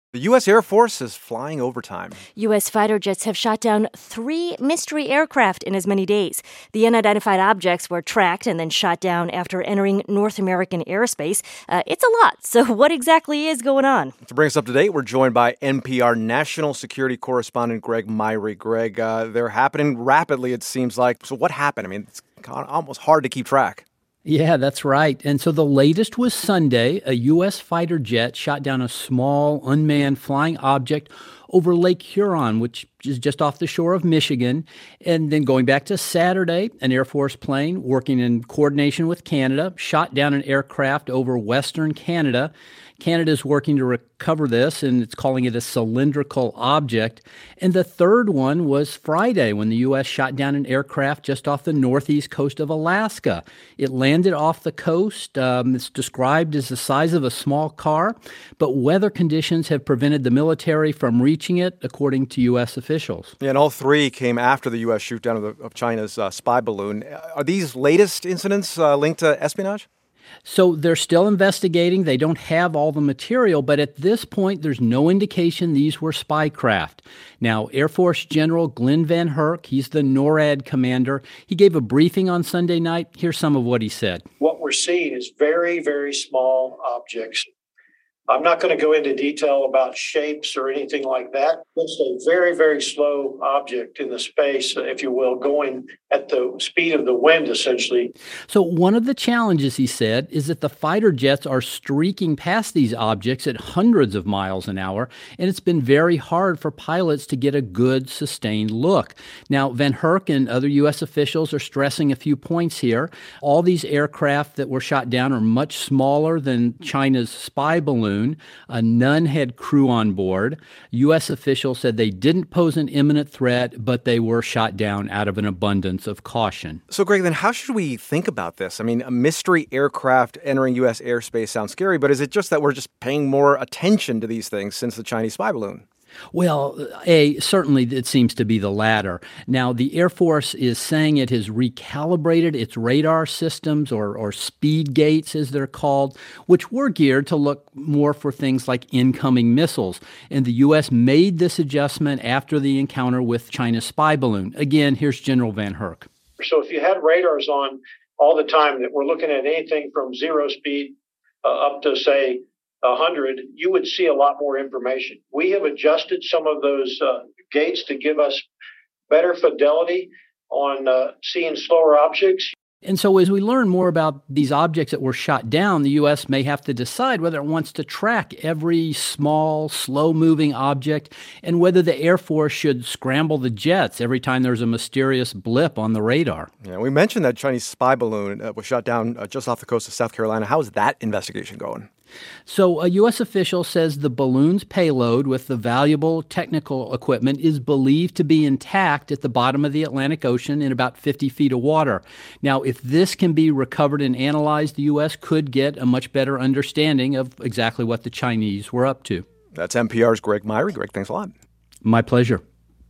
The U.S. Air Force is flying overtime. U.S. fighter jets have shot down 3 mystery aircraft in as many days. The unidentified objects were tracked and then shot down after entering North American airspace. It's a lot. So what exactly is going on? To bring us up to date, we're joined by NPR national security correspondent Greg Myre. Greg, they're happening rapidly, it seems like. So what happened? I mean, it's almost hard to keep track. Yeah, that's right. And so the latest was Sunday. A U.S. fighter jet shot down a small, unmanned flying object over Lake Huron, which is just off the shore of Michigan. And then going back to Saturday, an Air Force plane working in coordination with Canada shot down an aircraft over Western Canada. Canada is working to recover this, and it's calling it a cylindrical object. And the third one was Friday, when the U.S. shot down an aircraft just off the northeast coast of Alaska. It landed off the coast. It's described as the size of a small car, but weather conditions have prevented the military from reaching it, according to U.S. officials. Yeah, and all three came after the U.S. shoot down of China's spy balloon. Are these latest incidents linked to espionage? So they're still investigating. They don't have all the material, but at this point, there's no indication these were spy craft. Now, Air Force General Glenn Van Herk, he's the NORAD commander. He gave a briefing on Sunday night. Here's some of what he said. What we're seeing is very, very small objects. I'm not going to go into detail about shapes or anything like that. It's a very, very slow object in the space, if you will, going at the speed of the wind, essentially. So one of the challenges, he said, is that the fighter jets are streaking past these objects at hundreds of miles an hour, and it's been very hard for pilots to get a good, sustained look. Now, Van Herk and other U.S. officials are stressing a few points here. All these aircraft that were shot down are much smaller than China's spy balloon. None had crew on board. U.S. officials said they didn't pose an imminent threat, but they were shot down out of an abundance of caution. So, Greg, then how should we think about this? I mean, a mystery aircraft entering U.S. airspace sounds scary, but is it just that we're just paying more attention to these things since the Chinese spy balloon? Well, certainly it seems to be the latter. Now, the Air Force is saying it has recalibrated its radar systems, or speed gates, as they're called, which were geared to look more for things like incoming missiles. And the U.S. made this adjustment after the encounter with China's spy balloon. Again, here's General Van Herk. So if you had radars on all the time that we're looking at anything from zero speed up to, say, 100, you would see a lot more information. We have adjusted some of those gates to give us better fidelity on seeing slower objects. And so as we learn more about these objects that were shot down, the U.S. may have to decide whether it wants to track every small, slow-moving object and whether the Air Force should scramble the jets every time there's a mysterious blip on the radar. Yeah, we mentioned that Chinese spy balloon was shot down just off the coast of South Carolina. How is that investigation going? So a U.S. official says the balloon's payload with the valuable technical equipment is believed to be intact at the bottom of the Atlantic Ocean in about 50 feet of water. Now, if this can be recovered and analyzed, the U.S. could get a much better understanding of exactly what the Chinese were up to. That's NPR's Greg Myre. Greg, thanks a lot. My pleasure.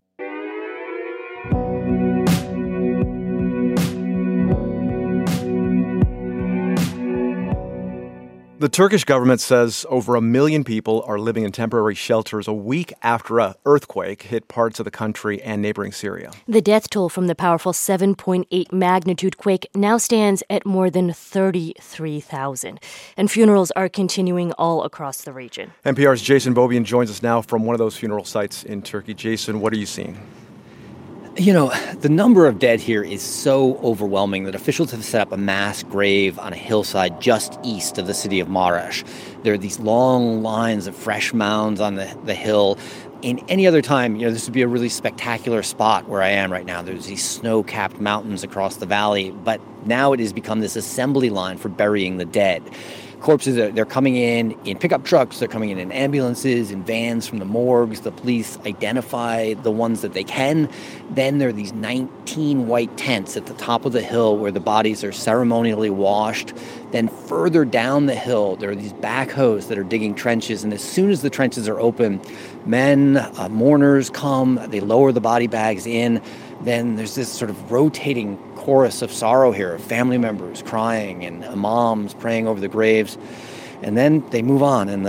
The Turkish government says over 1 million people are living in temporary shelters a week after an earthquake hit parts of the country and neighboring Syria. The death toll from the powerful 7.8 magnitude quake now stands at more than 33,000. And funerals are continuing all across the region. NPR's Jason Beaubien joins us now from one of those funeral sites in Turkey. Jason, what are you seeing? You know, the number of dead here is so overwhelming that officials have set up a mass grave on a hillside just east of the city of Maraş. There are these long lines of fresh mounds on the hill. In any other time, this would be a really spectacular spot where I am right now. There's these snow-capped mountains across the valley, but now it has become this assembly line for burying the dead. Corpses, they're coming in pickup trucks, they're coming in ambulances, in vans from the morgues. The police identify the ones that they can. Then there are these 19 white tents at the top of the hill where the bodies are ceremonially washed. Then further down the hill, there are these backhoes that are digging trenches. And as soon as the trenches are open, men, mourners come, they lower the body bags in. Then there's this sort of rotating chorus of sorrow here, of family members crying and imams praying over the graves. And then they move on, and the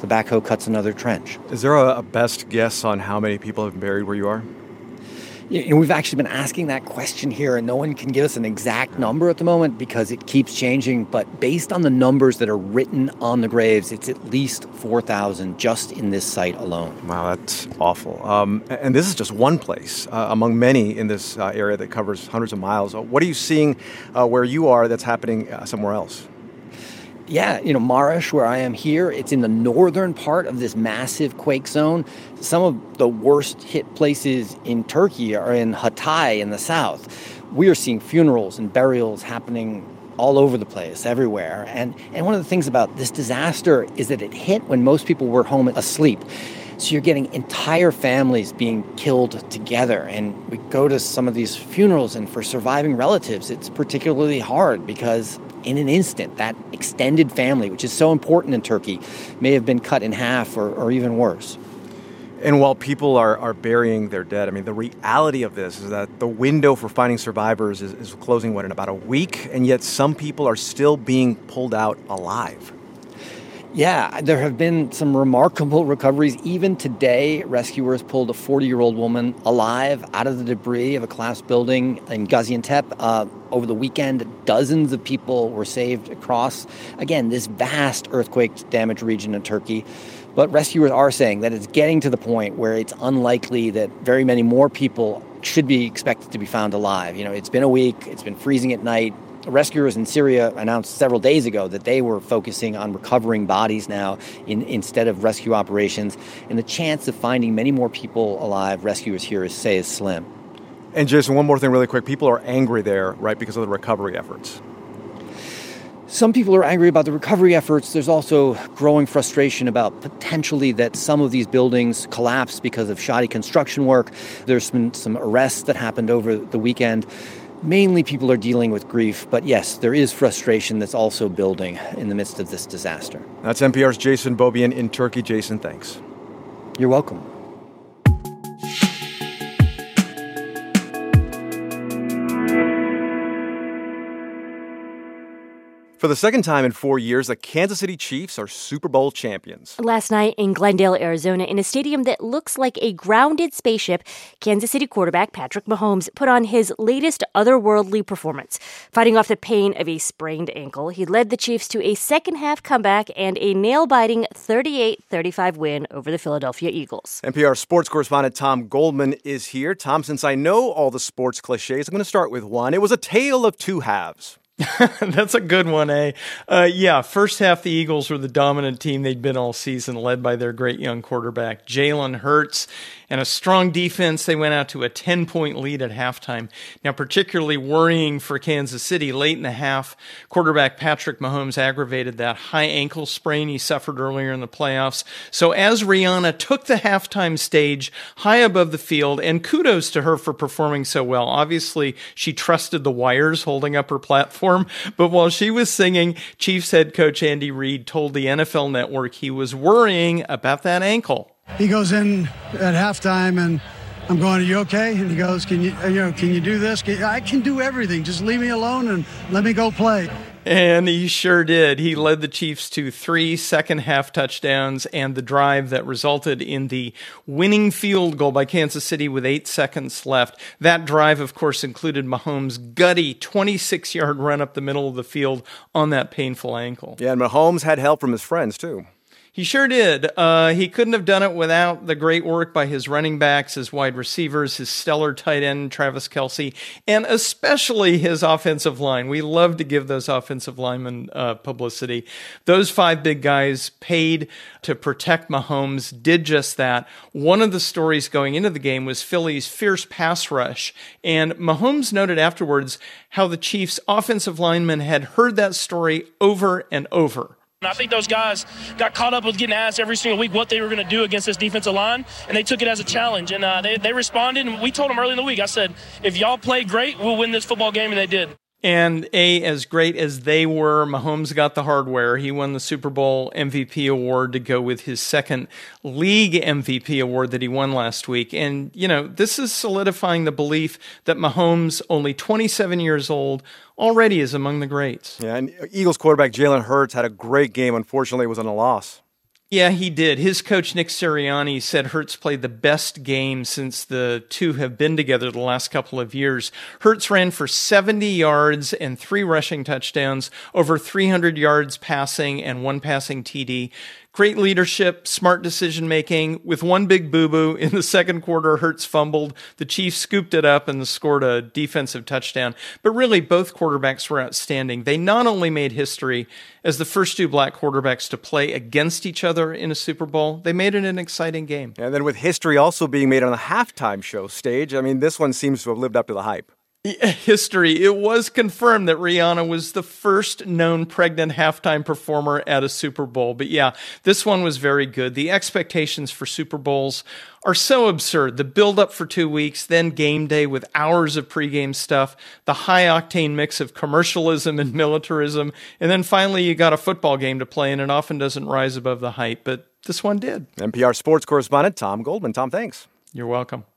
the backhoe cuts another trench. Is there a best guess on how many people have been buried where you are? We've actually been asking that question here, and no one can give us an exact number at the moment because it keeps changing. But based on the numbers that are written on the graves, it's at least 4,000 just in this site alone. Wow, that's awful. And this is just one place among many in this area that covers hundreds of miles. What are you seeing where you are that's happening somewhere else? Yeah, Marash, where I am here, it's in the northern part of this massive quake zone. Some of the worst hit places in Turkey are in Hatay in the south. We are seeing funerals and burials happening all over the place, everywhere. And one of the things about this disaster is that it hit when most people were home asleep. So you're getting entire families being killed together. And we go to some of these funerals, and for surviving relatives, it's particularly hard because in an instant, that extended family, which is so important in Turkey, may have been cut in half or even worse. And while people are burying their dead, I mean, the reality of this is that the window for finding survivors is closing, in about a week? And yet some people are still being pulled out alive. Yeah, there have been some remarkable recoveries. Even today, rescuers pulled a 40-year-old woman alive out of the debris of a collapsed building in Gaziantep. Over the weekend, dozens of people were saved across, again, this vast earthquake-damaged region in Turkey. But rescuers are saying that it's getting to the point where it's unlikely that very many more people should be expected to be found alive. It's been a week, it's been freezing at night. Rescuers in Syria announced several days ago that they were focusing on recovering bodies now instead of rescue operations. And the chance of finding many more people alive, rescuers here say, is slim. And Jason, one more thing really quick. People are angry there, right, because of the recovery efforts. Some people are angry about the recovery efforts. There's also growing frustration about potentially that some of these buildings collapsed because of shoddy construction work. There's been some arrests that happened over the weekend. Mainly people are dealing with grief, but yes, there is frustration that's also building in the midst of this disaster. That's NPR's Jason Beaubien in Turkey. Jason, thanks. You're welcome. For the second time in 4 years, the Kansas City Chiefs are Super Bowl champions. Last night in Glendale, Arizona, in a stadium that looks like a grounded spaceship, Kansas City quarterback Patrick Mahomes put on his latest otherworldly performance. Fighting off the pain of a sprained ankle, he led the Chiefs to a second-half comeback and a nail-biting 38-35 win over the Philadelphia Eagles. NPR sports correspondent Tom Goldman is here. Tom, since I know all the sports cliches, I'm going to start with one. It was a tale of two halves. That's a good one, eh? Yeah, first half the Eagles were the dominant team they'd been all season, led by their great young quarterback, Jalen Hurts. And a strong defense, they went out to a 10-point lead at halftime. Now, particularly worrying for Kansas City, late in the half, quarterback Patrick Mahomes aggravated that high ankle sprain he suffered earlier in the playoffs. So as Rihanna took the halftime stage high above the field, and kudos to her for performing so well. Obviously, she trusted the wires holding up her platform. But while she was singing, Chiefs head coach Andy Reid told the NFL Network he was worrying about that ankle. He goes in at halftime, and I'm going, "Are you okay?" And he goes, "Can you do this?" I can do everything. Just leave me alone and let me go play. And he sure did. He led the Chiefs to 3 second-half touchdowns and the drive that resulted in the winning field goal by Kansas City with 8 seconds left. That drive, of course, included Mahomes' gutty 26-yard run up the middle of the field on that painful ankle. Yeah, and Mahomes had help from his friends, too. He sure did. He couldn't have done it without the great work by his running backs, his wide receivers, his stellar tight end, Travis Kelce, and especially his offensive line. We love to give those offensive linemen publicity. Those 5 big guys paid to protect Mahomes, did just that. One of the stories going into the game was Philly's fierce pass rush, and Mahomes noted afterwards how the Chiefs' offensive linemen had heard that story over and over. I think those guys got caught up with getting asked every single week what they were going to do against this defensive line, and they took it as a challenge, and they responded, and we told them early in the week, I said, if y'all play great, we'll win this football game, and they did. And as great as they were, Mahomes got the hardware. He won the Super Bowl MVP award to go with his second league MVP award that he won last week. And, this is solidifying the belief that Mahomes, only 27 years old, already is among the greats. Yeah, and Eagles quarterback Jalen Hurts had a great game. Unfortunately, it was on a loss. Yeah, he did. His coach, Nick Sirianni, said Hurts played the best game since the two have been together the last couple of years. Hurts ran for 70 yards and 3 rushing touchdowns, over 300 yards passing and 1 passing TD. Great leadership, smart decision-making. With one big boo-boo in the second quarter, Hurts fumbled. The Chiefs scooped it up and scored a defensive touchdown. But really, both quarterbacks were outstanding. They not only made history as the first 2 black quarterbacks to play against each other in a Super Bowl, they made it an exciting game. And then with history also being made on the halftime show stage, I mean, this one seems to have lived up to the hype. History. It was confirmed that Rihanna was the first known pregnant halftime performer at a Super Bowl. But yeah, this one was very good. The expectations for Super Bowls are so absurd. The build-up for 2 weeks, then game day with hours of pregame stuff, the high-octane mix of commercialism and militarism, and then finally you got a football game to play, and it often doesn't rise above the hype. But this one did. NPR sports correspondent Tom Goldman. Tom, thanks. You're welcome.